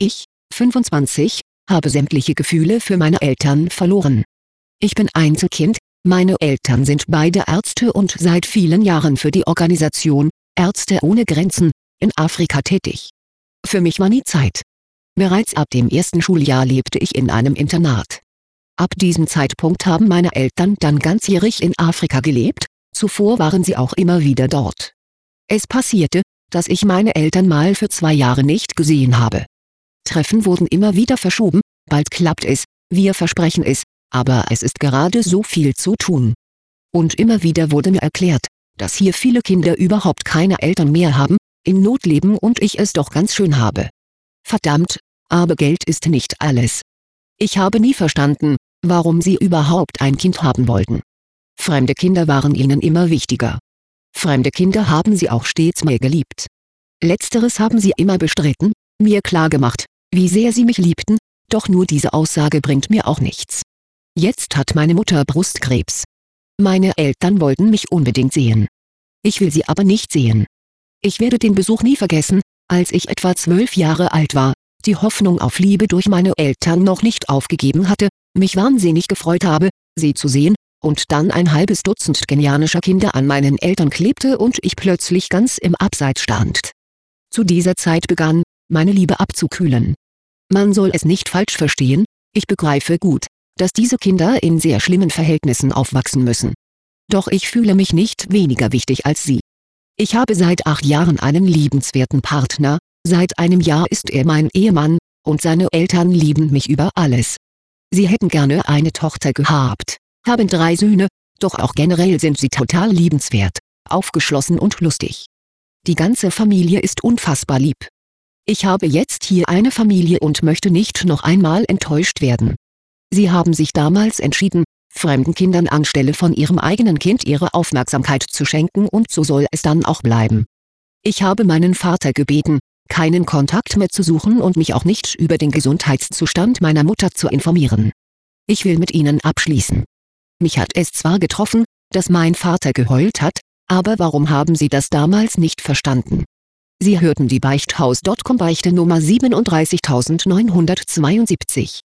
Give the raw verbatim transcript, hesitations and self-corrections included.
Ich, fünfundzwanzig, habe sämtliche Gefühle für meine Eltern verloren. Ich bin Einzelkind, meine Eltern sind beide Ärzte und seit vielen Jahren für die Organisation Ärzte ohne Grenzen in Afrika tätig. Für mich war nie Zeit. Bereits ab dem ersten Schuljahr lebte ich in einem Internat. Ab diesem Zeitpunkt haben meine Eltern dann ganzjährig in Afrika gelebt, zuvor waren sie auch immer wieder dort. Es passierte, dass ich meine Eltern mal für zwei Jahre nicht gesehen habe. Treffen wurden immer wieder verschoben, bald klappt es, wir versprechen es, aber es ist gerade so viel zu tun. Und immer wieder wurde mir erklärt, dass hier viele Kinder überhaupt keine Eltern mehr haben, in Not leben und ich es doch ganz schön habe. Verdammt, aber Geld ist nicht alles. Ich habe nie verstanden, warum sie überhaupt ein Kind haben wollten. Fremde Kinder waren ihnen immer wichtiger. Fremde Kinder haben sie auch stets mehr geliebt. Letzteres haben sie immer bestritten, mir klargemacht, wie sehr sie mich liebten, doch nur diese Aussage bringt mir auch nichts. Jetzt hat meine Mutter Brustkrebs. Meine Eltern wollten mich unbedingt sehen. Ich will sie aber nicht sehen. Ich werde den Besuch nie vergessen, als ich etwa zwölf Jahre alt war, die Hoffnung auf Liebe durch meine Eltern noch nicht aufgegeben hatte, mich wahnsinnig gefreut habe, sie zu sehen, und dann ein halbes Dutzend kenianischer Kinder an meinen Eltern klebte und ich plötzlich ganz im Abseits stand. Zu dieser Zeit begann, meine Liebe abzukühlen. Man soll es nicht falsch verstehen, ich begreife gut, dass diese Kinder in sehr schlimmen Verhältnissen aufwachsen müssen. Doch ich fühle mich nicht weniger wichtig als sie. Ich habe seit acht Jahren einen liebenswerten Partner, seit einem Jahr ist er mein Ehemann, und seine Eltern lieben mich über alles. Sie hätten gerne eine Tochter gehabt, haben drei Söhne, doch auch generell sind sie total liebenswert, aufgeschlossen und lustig. Die ganze Familie ist unfassbar lieb. Ich habe jetzt hier eine Familie und möchte nicht noch einmal enttäuscht werden. Sie haben sich damals entschieden, fremden Kindern anstelle von ihrem eigenen Kind ihre Aufmerksamkeit zu schenken und so soll es dann auch bleiben. Ich habe meinen Vater gebeten, keinen Kontakt mehr zu suchen und mich auch nicht über den Gesundheitszustand meiner Mutter zu informieren. Ich will mit ihnen abschließen. Mich hat es zwar getroffen, dass mein Vater geheult hat, aber warum haben Sie das damals nicht verstanden? Sie hörten die Beichthaus Punkt com Beichte Nummer siebenunddreißigtausendneunhundertzweiundsiebzig.